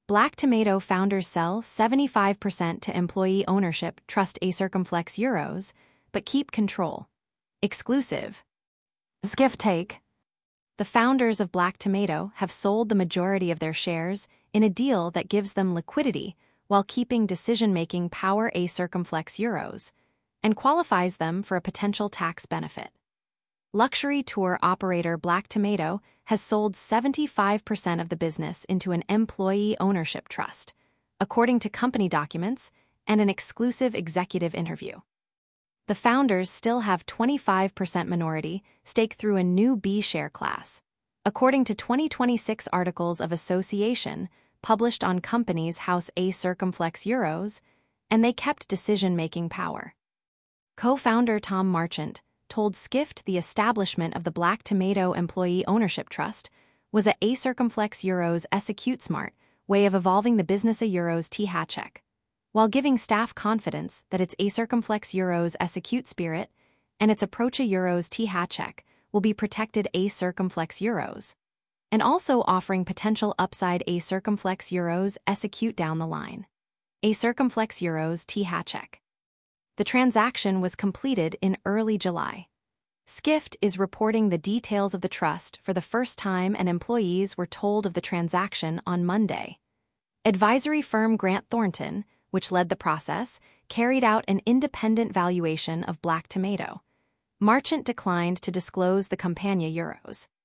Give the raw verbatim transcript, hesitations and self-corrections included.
Black Tomato founders sell seventy-five percent to employee ownership trust A Circumflex Euros, but keep control. Exclusive. Skift take. The founders of Black Tomato have sold the majority of their shares in a deal that gives them liquidity while keeping decision-making power A Circumflex Euros, and qualifies them for a potential tax benefit. Luxury tour operator Black Tomato has sold seventy-five percent of the business into an employee ownership trust, according to company documents and an exclusive executive interview. The founders still have twenty-five percent minority stake through a new B share class, according to twenty twenty-six articles of association published on Companies House A Circumflex Euros, and they kept decision-making power. Co-founder Tom Marchant told Skift the establishment of the Black Tomato Employee Ownership Trust was a A Circumflex Euros execute smart way of evolving the business a Euros T Hatchek, while giving staff confidence that its A Circumflex Euros execute spirit and its approach a Euros T Hatchek will be protected A Circumflex Euros, and also offering potential upside A Circumflex Euros execute down the line. A Circumflex Euros T Hatchek. The transaction was completed in early July. Skift is reporting the details of the trust for the first time, and employees were told of the transaction on Monday. Advisory firm Grant Thornton, which led the process, carried out an independent valuation of Black Tomato. Marchant declined to disclose the Campania Euros.